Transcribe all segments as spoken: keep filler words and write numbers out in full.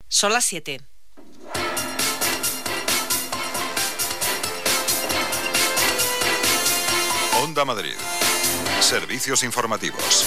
Son las siete. Onda Madrid. Servicios informativos.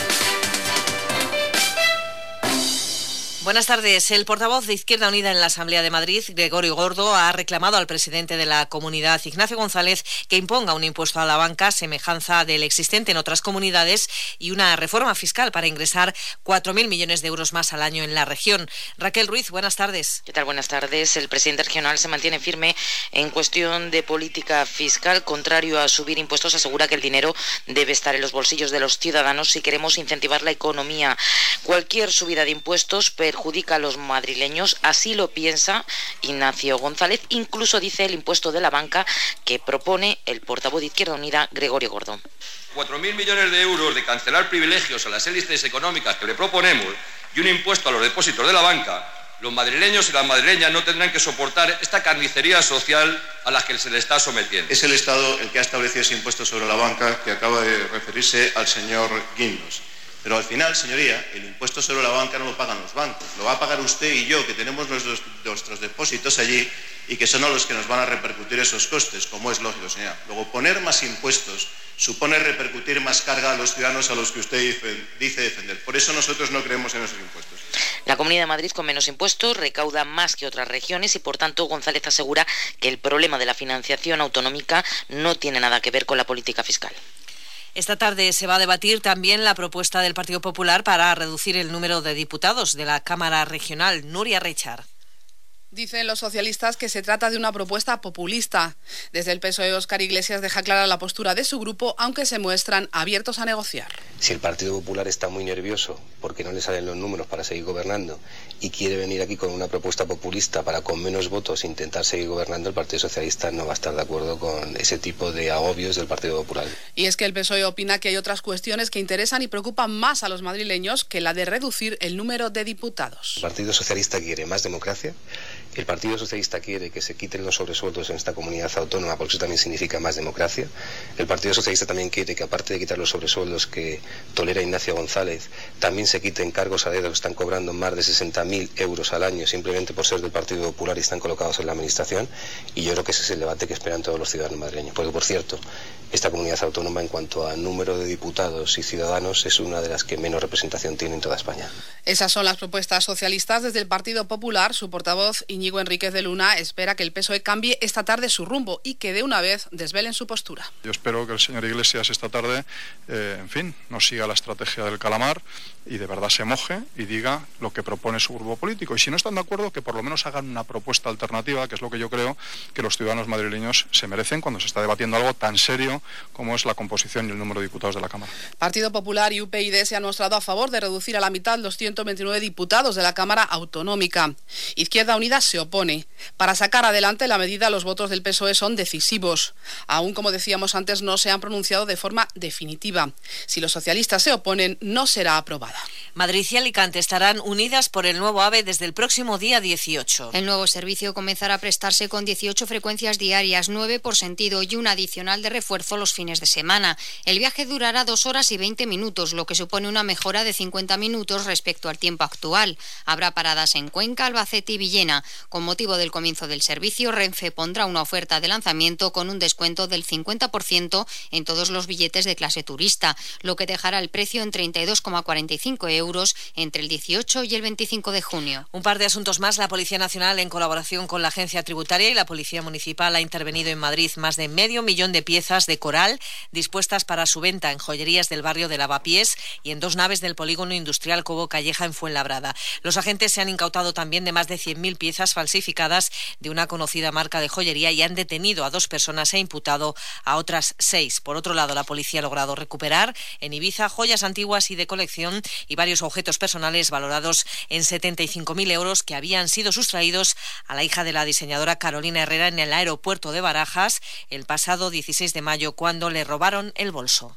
Buenas tardes. El portavoz de Izquierda Unida en la Asamblea de Madrid, Gregorio Gordo, ha reclamado al presidente de la comunidad, Ignacio González, que imponga un impuesto a la banca semejanza del existente en otras comunidades y una reforma fiscal para ingresar cuatro mil millones de euros más al año en la región. Raquel Ruiz, buenas tardes. ¿Qué tal? Buenas tardes. El presidente regional se mantiene firme en cuestión de política fiscal. Contrario a subir impuestos, asegura que el dinero debe estar en los bolsillos de los ciudadanos si queremos incentivar la economía. Cualquier subida de impuestos perjudica a los madrileños, así lo piensa Ignacio González. Incluso dice el impuesto de la banca que propone el portavoz de Izquierda Unida, Gregorio Gordo. Cuatro mil millones de euros de cancelar privilegios a las élites económicas que le proponemos y un impuesto a los depósitos de la banca, los madrileños y las madrileñas no tendrán que soportar esta carnicería social a la que se le está sometiendo. Es el Estado el que ha establecido ese impuesto sobre la banca que acaba de referirse al señor Guindos. Pero al final, señoría, el impuesto sobre la banca no lo pagan los bancos, lo va a pagar usted y yo, que tenemos nuestros, nuestros depósitos allí y que son a los que nos van a repercutir esos costes, como es lógico, señora. Luego, poner más impuestos supone repercutir más carga a los ciudadanos a los que usted dice, dice defender. Por eso nosotros no creemos en esos impuestos. La Comunidad de Madrid, con menos impuestos, recauda más que otras regiones y, por tanto, González asegura que el problema de la financiación autonómica no tiene nada que ver con la política fiscal. Esta tarde se va a debatir también la propuesta del Partido Popular para reducir el número de diputados de la Cámara Regional. Nuria Rechar. Dicen los socialistas que se trata de una propuesta populista. Desde el P S O E, Óscar Iglesias deja clara la postura de su grupo, aunque se muestran abiertos a negociar. Si el Partido Popular está muy nervioso porque no le salen los números para seguir gobernando y quiere venir aquí con una propuesta populista para con menos votos intentar seguir gobernando, el Partido Socialista no va a estar de acuerdo con ese tipo de agobios del Partido Popular. Y es que el P S O E opina que hay otras cuestiones que interesan y preocupan más a los madrileños que la de reducir el número de diputados. El Partido Socialista quiere más democracia. El Partido Socialista quiere que se quiten los sobresueldos en esta comunidad autónoma, porque eso también significa más democracia. El Partido Socialista también quiere que, aparte de quitar los sobresueldos que tolera Ignacio González, también se quiten cargos a dedo que están cobrando más de sesenta mil euros al año simplemente por ser del Partido Popular y están colocados en la administración. Y yo creo que ese es el debate que esperan todos los ciudadanos madrileños. Porque, por cierto, esta comunidad autónoma, en cuanto a número de diputados y ciudadanos, es una de las que menos representación tiene en toda España. Esas son las propuestas socialistas. Desde el Partido Popular, su portavoz Íñigo Enríquez de Luna espera que el P S O E cambie esta tarde su rumbo y que de una vez desvelen su postura. Yo espero que el señor Iglesias esta tarde, eh, en fin, no siga la estrategia del calamar y de verdad se moje y diga lo que propone su grupo político. Y si no están de acuerdo, que por lo menos hagan una propuesta alternativa, que es lo que yo creo que los ciudadanos madrileños se merecen cuando se está debatiendo algo tan serio como es la composición y el número de diputados de la Cámara. Partido Popular y U P YD se han mostrado a favor de reducir a la mitad los ciento veintinueve diputados de la Cámara Autonómica. Izquierda Unida se opone. Para sacar adelante la medida, los votos del P S O E son decisivos. Aún, como decíamos antes, no se han pronunciado de forma definitiva. Si los socialistas se oponen, no será aprobada. Madrid y Alicante estarán unidas por el nuevo AVE desde el próximo día dieciocho. El nuevo servicio comenzará a prestarse con dieciocho frecuencias diarias, nueve por sentido y una adicional de refuerzo los fines de semana. El viaje durará dos horas y veinte minutos, lo que supone una mejora de cincuenta minutos respecto al tiempo actual. Habrá paradas en Cuenca, Albacete y Villena. Con motivo del comienzo del servicio, Renfe pondrá una oferta de lanzamiento con un descuento del cincuenta por ciento en todos los billetes de clase turista, lo que dejará el precio en treinta y dos coma cuarenta y cinco euros entre el dieciocho y el veinticinco de junio. Un par de asuntos más. La Policía Nacional, en colaboración con la Agencia Tributaria y la Policía Municipal, ha intervenido en Madrid más de medio millón de piezas de coral dispuestas para su venta en joyerías del barrio de Lavapiés y en dos naves del polígono industrial Cobo Calleja en Fuenlabrada. Los agentes se han incautado también de más de cien mil piezas falsificadas de una conocida marca de joyería y han detenido a dos personas e imputado a otras seis. Por otro lado, la policía ha logrado recuperar en Ibiza joyas antiguas y de colección y varios objetos personales valorados en setenta y cinco mil euros que habían sido sustraídos a la hija de la diseñadora Carolina Herrera en el aeropuerto de Barajas el pasado dieciséis de mayo, cuando le robaron el bolso.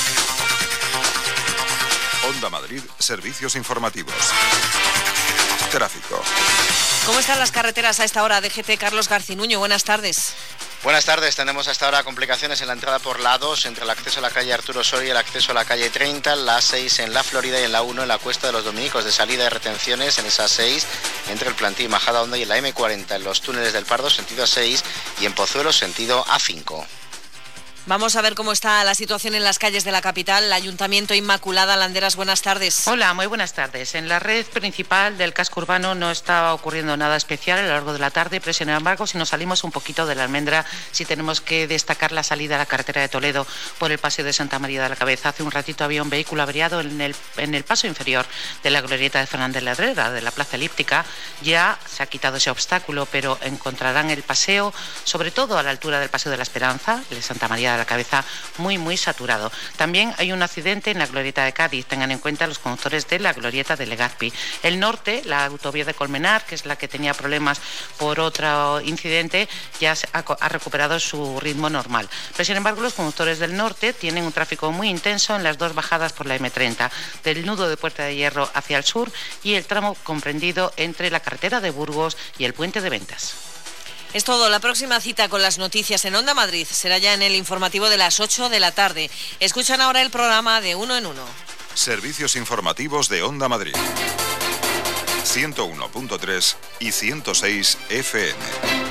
Onda Madrid, servicios informativos. Tráfico. ¿Cómo están las carreteras a esta hora? D G T, Carlos Garcinuño, buenas tardes. Buenas tardes, tenemos hasta ahora complicaciones en la entrada por la A dos, entre el acceso a la calle Arturo Soria y el acceso a la calle treinta, la A seis en la Florida y en la uno en la Cuesta de los Dominicos, de salida y retenciones en esa A seis, entre el Plantí y Majada Honda, y en la eme cuarenta en los túneles del Pardo, sentido A seis, y en Pozuelo, sentido A cinco. Vamos a ver cómo está la situación en las calles de la capital. El Ayuntamiento Inmaculada, Landeras, buenas tardes. Hola, muy buenas tardes. En la red principal del casco urbano no está ocurriendo nada especial a lo largo de la tarde, pero sin embargo, si nos salimos un poquito de la Almendra, sí tenemos que destacar la salida a la carretera de Toledo por el paseo de Santa María de la Cabeza. Hace un ratito había un vehículo averiado en el, en el paso inferior de la glorieta de Fernández Ladrera, de la Plaza Elíptica. Ya se ha quitado ese obstáculo, pero encontrarán el paseo, sobre todo a la altura del Paseo de la Esperanza, de Santa María de la Cabeza, muy muy saturado. También hay un accidente en la glorieta de Cádiz, tengan en cuenta los conductores de la glorieta de Legazpi. El norte, la autovía de Colmenar, que es la que tenía problemas por otro incidente, ya ha, ha recuperado su ritmo normal. Pero sin embargo, los conductores del norte tienen un tráfico muy intenso en las dos bajadas por la eme treinta, del nudo de Puerta de Hierro hacia el sur y el tramo comprendido entre la carretera de Burgos y el puente de Ventas. Es todo. La próxima cita con las noticias en Onda Madrid será ya en el informativo de las ocho de la tarde. Escuchan ahora el programa de Uno en Uno. Servicios informativos de Onda Madrid. ciento uno punto tres y ciento seis efe eme.